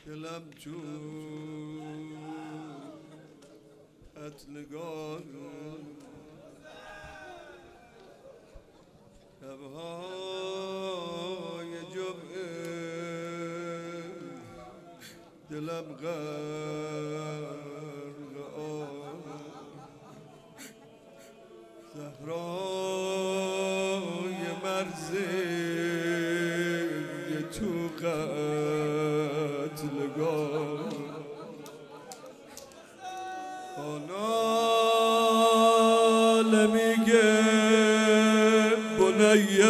دلم تو قتلگاه شبهای جمعه دلم غرق آب زهرای مرزی تو قتلگاه آناله میگه بنیه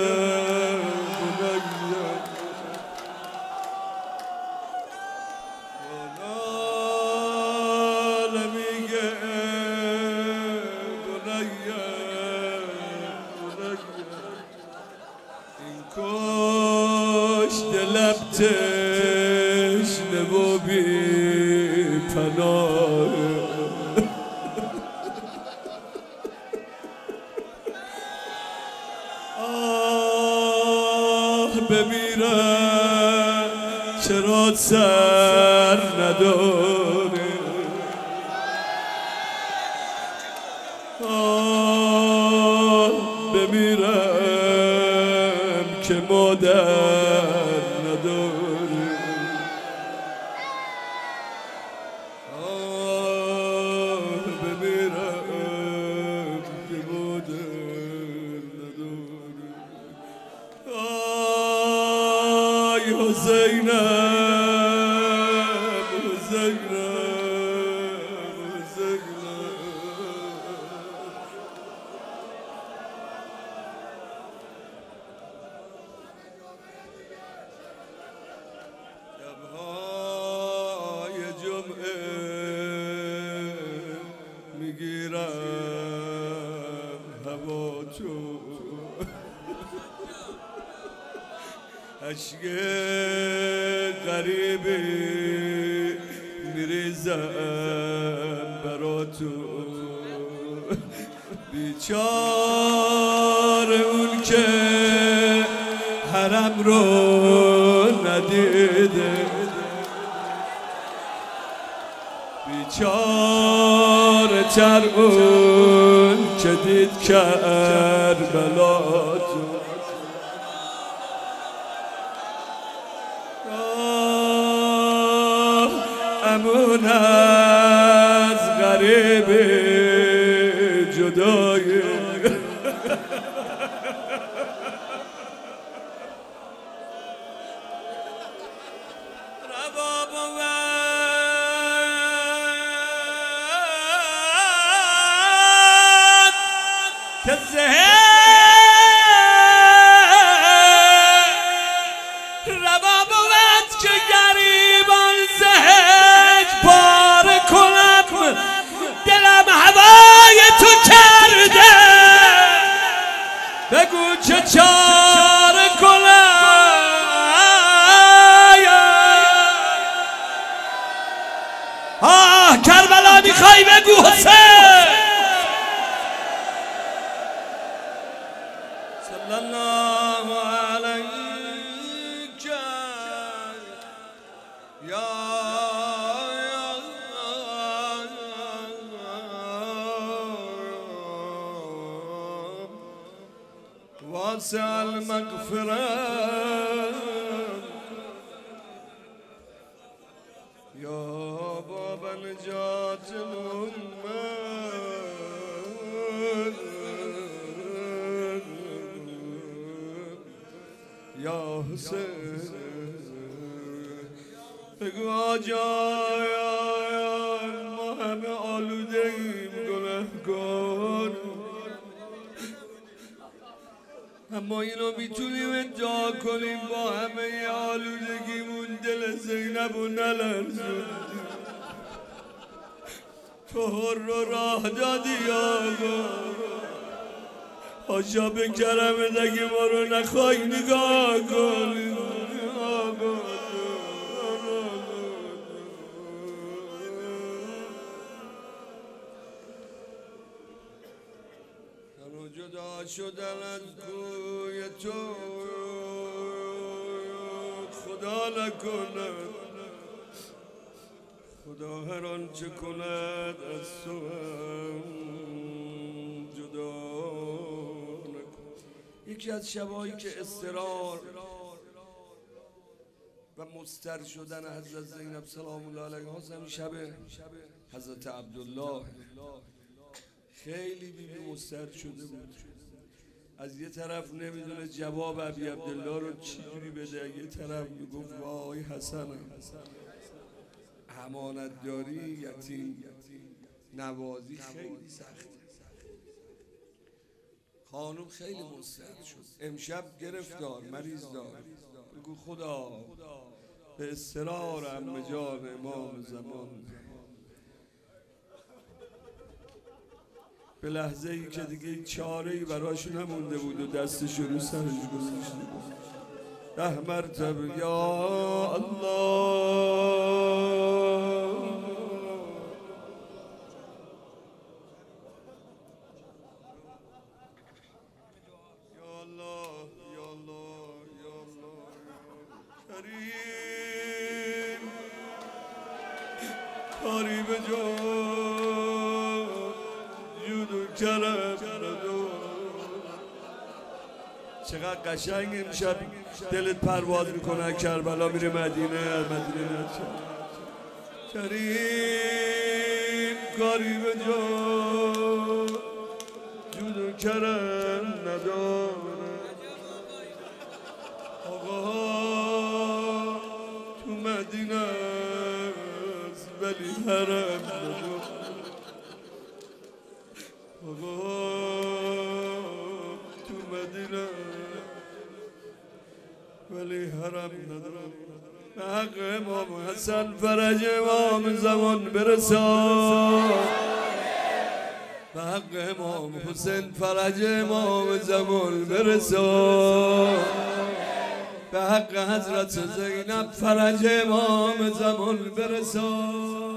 آناله میگه بنیه این کش دلم تشنه و بی پناه بمیرم چرا سر نداره بمیرم که مادر نداره بمیرم که مادر نداره حسینم شبهای جمعه میگیرم هوا تو عشق غریبی میریزم برا تو بیچاره اون که حرم رو ندیده بیچاره تر اون که دید کربلا تو امون از غریب جدای رباب وقت که رباب وقت که گریبان پار کنم دلم هوای تو کرده بگو چه چاره کنم کربلا میخوای بگو حسین صلی الله علیک یا واسع المغفرة يا باب نجاة الأمة يا حسين بگو آجایان ما همه آلوده ایم گناهکار اما اینو میتونیم ادعا کنیم با همه آلودگیمون دل زینب و نلرزوندیم تو رو راه دادی آقا حاشا به کرمت اگه ما رو نخوای نگاه کنی جدا شدن از کوی تو خدا نکنه خدا هر آنچه کند از تو هم جدا نکن. یکی از شبایی که اضطرار و مضطر شدن حضرت زینب سلام الله علیها همین شب حضرت عبدالله خیلی بیبی مضطر شده بود. از یه طرف نمیدونه جواب ابی عبدالله رو چجوری بده، یه طرف میگفت وای حسنم، امانت داری، یتیم نوازی خیلی سخته. خانم خیلی مضطر شد، امشب گرفتار مریض دار. بگو خدا به اصرار عمه جان امام زمان، به لحظه ای که دیگه چاره‌ای براش نمونده بود و دستش رو سرش گذاشته بود، 10 مرتبه یا الله کاری به جا جود و کرم. چقدر قشنگ امشب دلت پرواز میکنه، کربلا میره مدینه، مدینه نچه کریم، کاری به جا جود و کرم نداره. آقا تو مدینه ولی حرم نداره. آقا تو مدینه ولی حرم نداره. به حق امام حسن فرج امام زمان برسان، به حق امام حسین فرج امام زمان برسان، به حق حضرت زینب فرج امام زمان برسان.